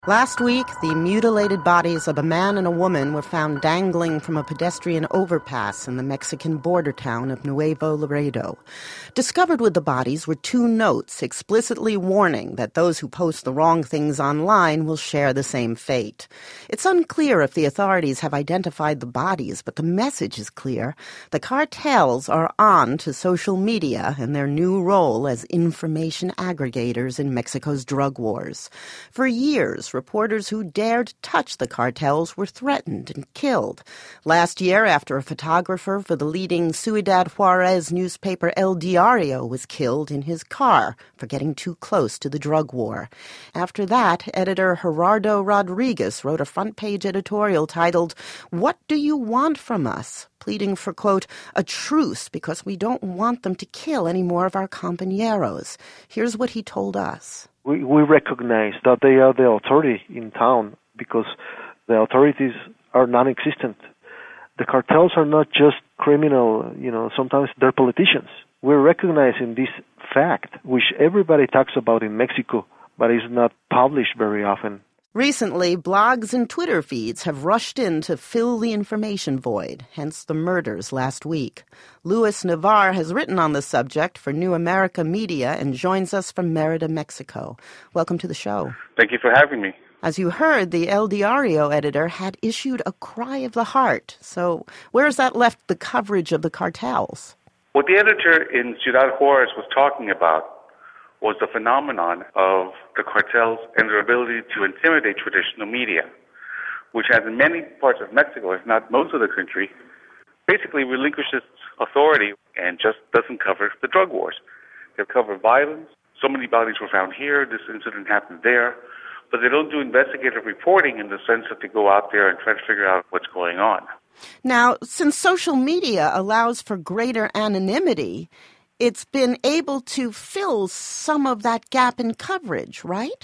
Last week, the mutilated bodies of a man and a woman were found dangling from a pedestrian overpass in the Mexican border town of Nuevo Laredo. Discovered with the bodies were 2 notes explicitly warning that those who post the wrong things online will share the same fate. It's unclear if the authorities have identified the bodies, but the message is clear. The cartels are on to social media in their new role as information aggregators in Mexico's drug wars. For years, reporters who dared touch the cartels were threatened and killed. Last year, after a photographer for the leading Ciudad Juarez newspaper El Diario was killed in his car for getting too close to the drug war. After that, editor Gerardo Rodriguez wrote a front-page editorial titled, "What Do You Want From Us?" pleading for, quote, a truce because we don't want them to kill any more of our compañeros. Here's what he told us. We recognize that they are the authority in town because the authorities are non-existent. The cartels are not just criminal, sometimes they're politicians. We're recognizing this fact, which everybody talks about in Mexico, but is not published very often. Recently, blogs and Twitter feeds have rushed in to fill the information void, hence the murders last week. Luis Navar has written on the subject for New America Media and joins us from Merida, Mexico. Welcome to the show. Thank you for having me. As you heard, the El Diario editor had issued a cry of the heart. So where has that left the coverage of the cartels? What the editor in Ciudad Juarez was talking about was the phenomenon of the cartels and their ability to intimidate traditional media, which has in many parts of Mexico, if not most of the country, basically relinquishes authority and just doesn't cover the drug wars. They'll cover violence. So many bodies were found here. This incident happened there. But they don't do investigative reporting in the sense that they go out there and try to figure out what's going on. Now, since social media allows for greater anonymity, it's been able to fill some of that gap in coverage, right?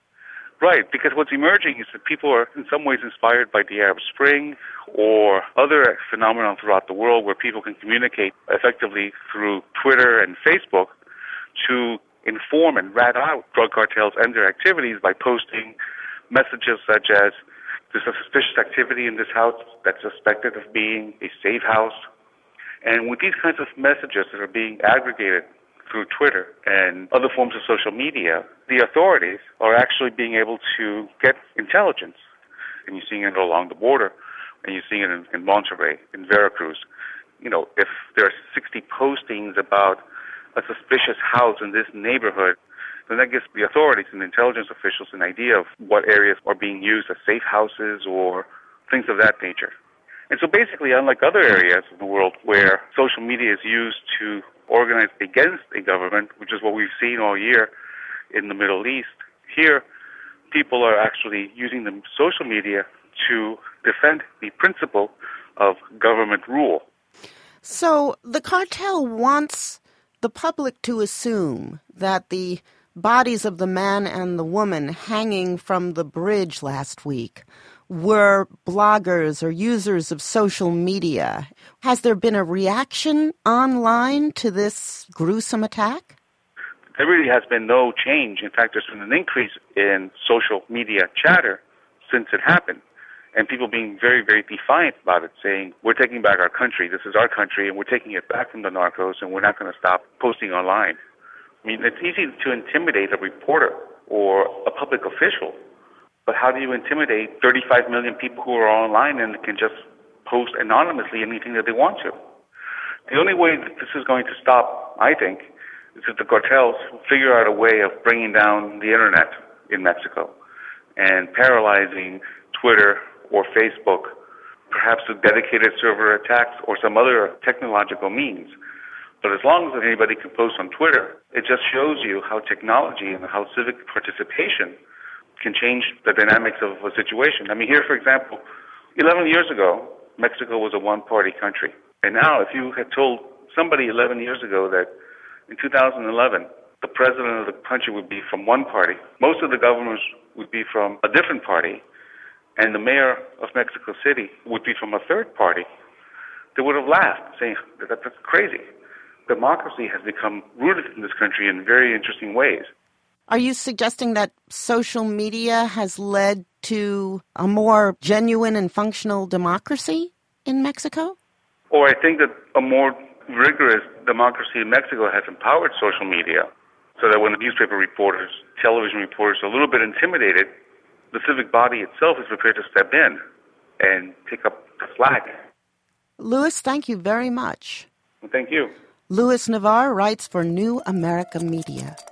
Right, because what's emerging is that people are in some ways inspired by the Arab Spring or other phenomena throughout the world where people can communicate effectively through Twitter and Facebook to inform and rat out drug cartels and their activities by posting messages such as, there's a suspicious activity in this house that's suspected of being a safe house. And with these kinds of messages that are being aggregated through Twitter and other forms of social media, the authorities are actually being able to get intelligence. And you're seeing it along the border, and you're seeing it in Monterrey, in Veracruz. If there are 60 postings about a suspicious house in this neighborhood, then that gives the authorities and intelligence officials an idea of what areas are being used as safe houses or things of that nature. And so basically, unlike other areas of the world where social media is used to organize against a government, which is what we've seen all year in the Middle East, here people are actually using the social media to defend the principle of government rule. So the cartel wants the public to assume that the bodies of the man and the woman hanging from the bridge last week were bloggers or users of social media. Has there been a reaction online to this gruesome attack? There really has been no change. In fact, there's been an increase in social media chatter since it happened, and people being very, very defiant about it, saying, we're taking back our country, this is our country, and we're taking it back from the narcos, and we're not going to stop posting online. I mean, it's easy to intimidate a reporter or a public official, but how do you intimidate 35 million people who are online and can just post anonymously anything that they want to? The only way that this is going to stop, I think, is if the cartels figure out a way of bringing down the internet in Mexico and paralyzing Twitter or Facebook, perhaps with dedicated server attacks or some other technological means. But as long as anybody can post on Twitter, it just shows you how technology and how civic participation can change the dynamics of a situation. I mean, here, for example, 11 years ago, Mexico was a one-party country. And now, if you had told somebody 11 years ago that in 2011, the president of the country would be from one party, most of the governors would be from a different party, and the mayor of Mexico City would be from a third party, they would have laughed, saying, that's crazy. Democracy has become rooted in this country in very interesting ways. Are you suggesting that social media has led to a more genuine and functional democracy in Mexico? Or I think that a more rigorous democracy in Mexico has empowered social media so that when the newspaper reporters, television reporters are a little bit intimidated, the civic body itself is prepared to step in and pick up the slack. Luis, thank you very much. Thank you. Luis Navarre writes for New America Media.